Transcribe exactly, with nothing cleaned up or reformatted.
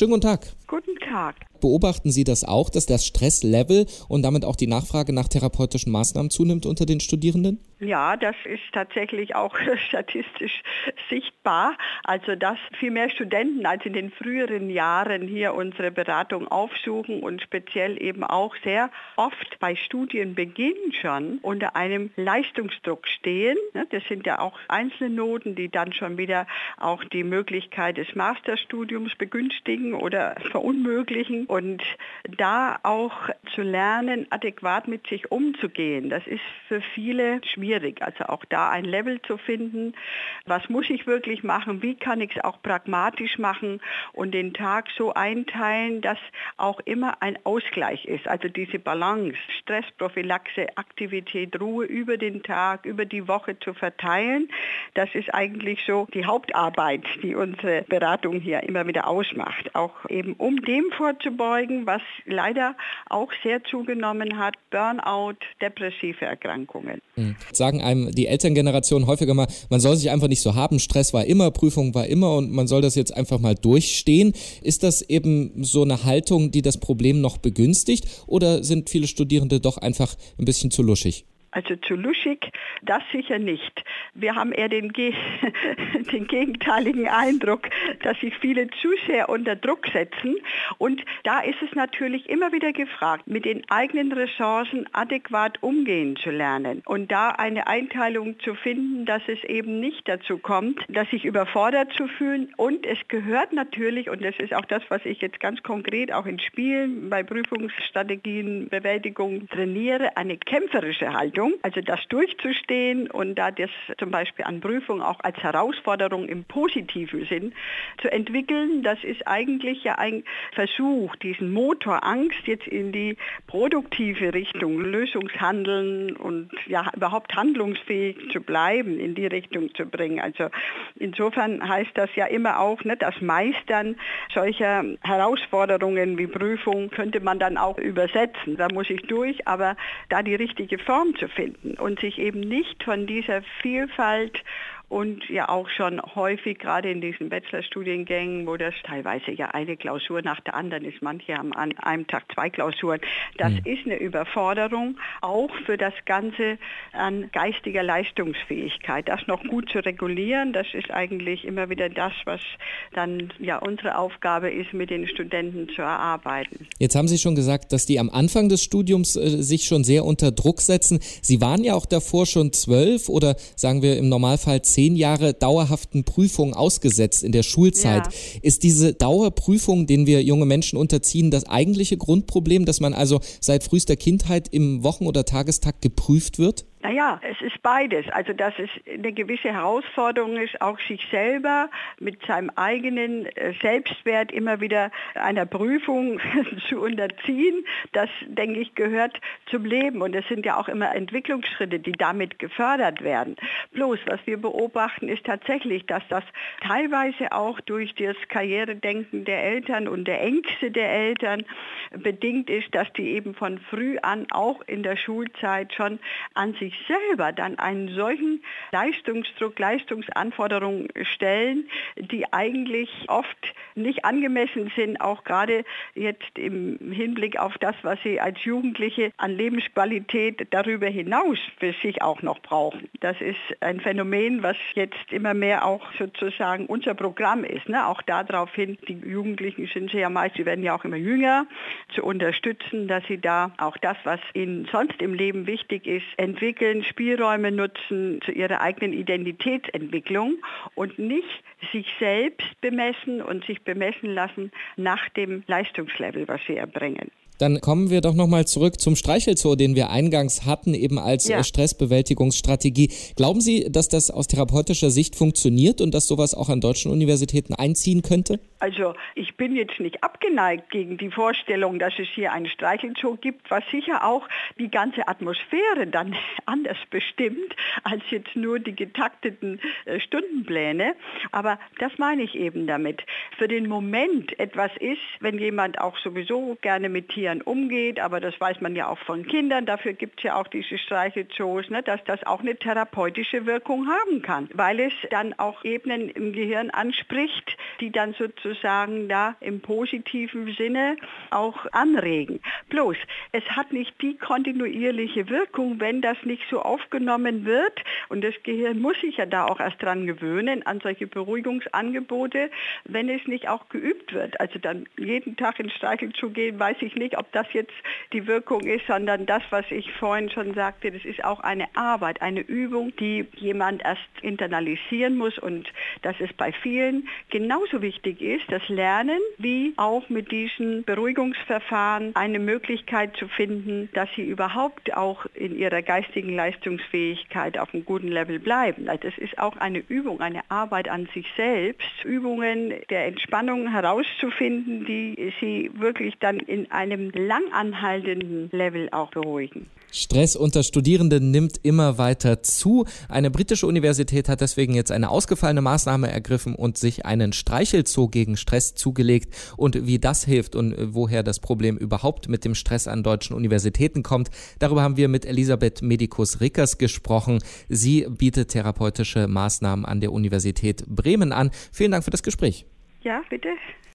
Schönen guten Tag. Guten Tag. Beobachten Sie das auch, dass das Stresslevel und damit auch die Nachfrage nach therapeutischen Maßnahmen zunimmt unter den Studierenden? Ja, das ist tatsächlich auch statistisch sichtbar. Also dass viel mehr Studenten als in den früheren Jahren hier unsere Beratung aufsuchen und speziell eben auch sehr oft bei Studienbeginn schon unter einem Leistungsdruck stehen. Das sind ja auch einzelne Noten, die dann schon wieder auch die Möglichkeit des Masterstudiums begünstigen oder verunmöglichen. Und da auch zu lernen, adäquat mit sich umzugehen, das ist für viele schwierig. Also auch da ein Level zu finden, was muss ich wirklich machen, wie kann ich es auch pragmatisch machen und den Tag so einteilen, dass auch immer ein Ausgleich ist. Also diese Balance, Stressprophylaxe, Aktivität, Ruhe über den Tag, über die Woche zu verteilen, das ist eigentlich so die Hauptarbeit, die unsere Beratung hier immer wieder ausmacht. Auch eben um dem vorzubeugen, was leider auch sehr zugenommen hat, Burnout, depressive Erkrankungen. Mhm. Sagen einem die Elterngeneration häufiger mal, man soll sich einfach nicht so haben, Stress war immer, Prüfung war immer und man soll das jetzt einfach mal durchstehen. Ist das eben so eine Haltung, die das Problem noch begünstigt oder sind viele Studierende doch einfach ein bisschen zu luschig? Also zu luschig, das sicher nicht. Wir haben eher den, Ge- den gegenteiligen Eindruck, dass sich viele zu sehr unter Druck setzen. Und da ist es natürlich immer wieder gefragt, mit den eigenen Ressourcen adäquat umgehen zu lernen. Und da eine Einteilung zu finden, dass es eben nicht dazu kommt, dass sich überfordert zu fühlen. Und es gehört natürlich, und das ist auch das, was ich jetzt ganz konkret auch in Spielen, bei Prüfungsstrategien, Bewältigung trainiere, eine kämpferische Haltung. Also das durchzustehen und da das zum Beispiel an Prüfungen auch als Herausforderung im positiven Sinn zu entwickeln, das ist eigentlich ja ein Versuch, diesen Motor Angst jetzt in die produktive Richtung, Lösungshandeln und ja überhaupt handlungsfähig zu bleiben, in die Richtung zu bringen. Also insofern heißt das ja immer auch, ne, das Meistern solcher Herausforderungen wie Prüfung könnte man dann auch übersetzen. Da muss ich durch, aber da die richtige Form zu finden und sich eben nicht von dieser Vielfalt und ja auch schon häufig, gerade in diesen Bachelorstudiengängen, wo das teilweise ja eine Klausur nach der anderen ist, manche haben an einem Tag zwei Klausuren, das mhm. ist eine Überforderung, auch für das Ganze an geistiger Leistungsfähigkeit. Das noch gut zu regulieren, das ist eigentlich immer wieder das, was dann ja unsere Aufgabe ist, mit den Studenten zu erarbeiten. Jetzt haben Sie schon gesagt, dass die am Anfang des Studiums äh, sich schon sehr unter Druck setzen. Sie waren ja auch davor schon zwölf oder sagen wir im Normalfall zehn Jahre dauerhaften Prüfungen ausgesetzt in der Schulzeit. Ja. Ist diese Dauerprüfung, denen wir junge Menschen unterziehen, das eigentliche Grundproblem, dass man also seit frühester Kindheit im Wochen- oder Tagestakt geprüft wird? Naja, es ist beides. Also dass es eine gewisse Herausforderung ist, auch sich selber mit seinem eigenen Selbstwert immer wieder einer Prüfung zu unterziehen. Das, denke ich, gehört zum Leben. Und es sind ja auch immer Entwicklungsschritte, die damit gefördert werden. Bloß, was wir beobachten, ist tatsächlich, dass das teilweise auch durch das Karrieredenken der Eltern und der Ängste der Eltern bedingt ist, dass die eben von früh an auch in der Schulzeit schon an sich selber dann einen solchen Leistungsdruck, Leistungsanforderungen stellen, die eigentlich oft nicht angemessen sind, auch gerade jetzt im Hinblick auf das, was sie als Jugendliche an Lebensqualität darüber hinaus für sich auch noch brauchen. Das ist ein Phänomen, was jetzt immer mehr auch sozusagen unser Programm ist. Ne? Auch daraufhin, die Jugendlichen sind sie ja meist, sie werden ja auch immer jünger, zu unterstützen, dass sie da auch das, was ihnen sonst im Leben wichtig ist, entwickeln, Spielräume nutzen zu ihrer eigenen Identitätsentwicklung und nicht sich selbst bemessen und sich bemessen lassen nach dem Leistungslevel, was sie erbringen. Dann kommen wir doch nochmal zurück zum Streichelzoo, den wir eingangs hatten, eben als ja. Stressbewältigungsstrategie. Glauben Sie, dass das aus therapeutischer Sicht funktioniert und dass sowas auch an deutschen Universitäten einziehen könnte? Also ich bin jetzt nicht abgeneigt gegen die Vorstellung, dass es hier einen Streichelzoo gibt, was sicher auch die ganze Atmosphäre dann anders bestimmt als jetzt nur die getakteten äh, Stundenpläne. Aber das meine ich eben damit. Für den Moment etwas ist, wenn jemand auch sowieso gerne mit Tieren Gehirn umgeht, aber das weiß man ja auch von Kindern, dafür gibt es ja auch diese Streichelzoos, ne, dass das auch eine therapeutische Wirkung haben kann, weil es dann auch Ebenen im Gehirn anspricht, die dann sozusagen da im positiven Sinne auch anregen. Bloß, es hat nicht die kontinuierliche Wirkung, wenn das nicht so aufgenommen wird, und das Gehirn muss sich ja da auch erst dran gewöhnen, an solche Beruhigungsangebote, wenn es nicht auch geübt wird. Also dann jeden Tag ins Streichelzoo gehen, weiß ich nicht, ob das jetzt die Wirkung ist, sondern das, was ich vorhin schon sagte, das ist auch eine Arbeit, eine Übung, die jemand erst internalisieren muss, und dass es bei vielen genauso wichtig ist, das Lernen, wie auch mit diesen Beruhigungsverfahren eine Möglichkeit zu finden, dass sie überhaupt auch in ihrer geistigen Leistungsfähigkeit auf einem guten Level bleiben. Also das ist auch eine Übung, eine Arbeit an sich selbst, Übungen der Entspannung herauszufinden, die sie wirklich dann in einem langanhaltenden Level auch beruhigen. Stress unter Studierenden nimmt immer weiter zu. Eine britische Universität hat deswegen jetzt eine ausgefallene Maßnahme ergriffen und sich einen Streichelzoo gegen Stress zugelegt. Und wie das hilft und woher das Problem überhaupt mit dem Stress an deutschen Universitäten kommt, darüber haben wir mit Elisabeth Medikus-Rickers gesprochen. Sie bietet therapeutische Maßnahmen an der Universität Bremen an. Vielen Dank für das Gespräch. Ja, bitte.